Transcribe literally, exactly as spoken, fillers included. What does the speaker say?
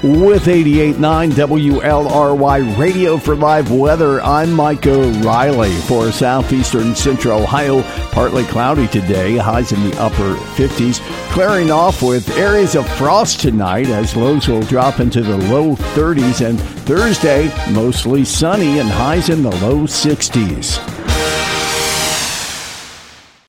With eighty-eight point nine W L R Y Radio for live weather, I'm Mike O'Reilly. For southeastern central Ohio, partly cloudy today, highs in the upper fifties. Clearing off with areas of frost tonight as lows will drop into the low thirties. And Thursday, mostly sunny and highs in the low sixties.